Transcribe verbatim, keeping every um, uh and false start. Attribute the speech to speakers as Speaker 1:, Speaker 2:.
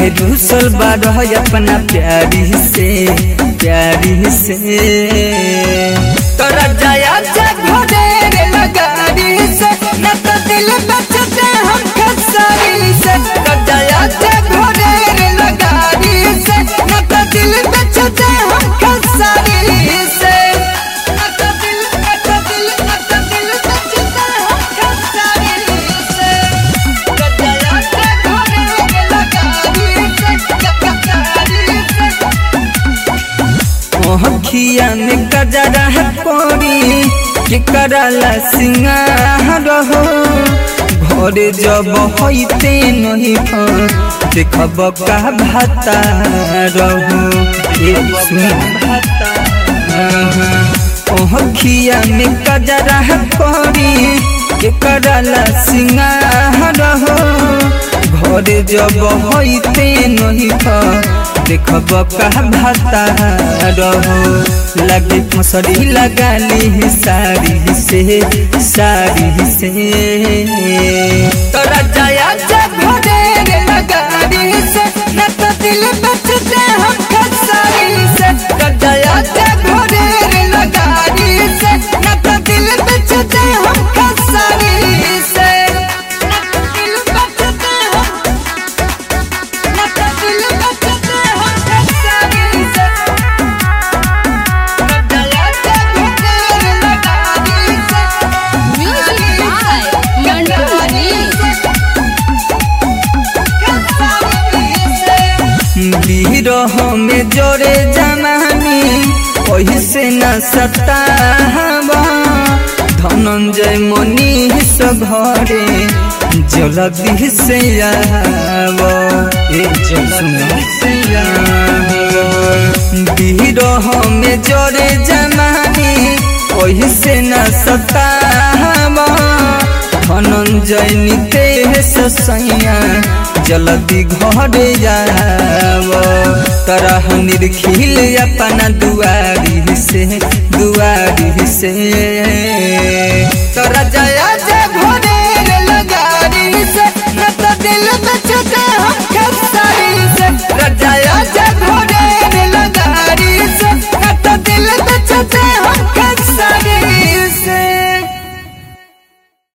Speaker 1: काहे रूसल बारह अपना प्यारी से प्यारी से तोरा जाया जा घोड़े रे लगारी से न तो दिल बचते हम खसारी से तोरा जाया जा घोड़े रे लगारी से न तो दिल बचते हम खसारी से न तो दिल न तो दिल न तो दिल बचते हम खसारी से तोरा जाया जा घोड़े रे लगारी से खसारी से ओखिया में गजरा है कोरी कि करला सिंगार हो भोरे जब होइते नहीं हो देखब का भाता रहो ओखिया में गजरा है कोरी कि करला सिंगार हो भोरे जब होइते नहीं हो देखब का भाता रहो लगे मसरी लगा ली सारी से सारी से तोरा जाया जा घोड़े रे लगारी से न तो दिल बचते हम खसारी से तोरा जाया जा घोड़े रे लगारी से न तो दिल बचते हम खसारी से न तो दिल बचते हम न तो दिल बचते हम खसारी से बिरह में जोरे जमानी ओही से न सतावा धनंजय मनीष घरे जल्दी से आव बिरह में जोरे जमानी ओही से न सतावा धनंजय नितेश सैया जल्दी घरे जाव तरह निरखिल अपना दुआरी से दुआरी से।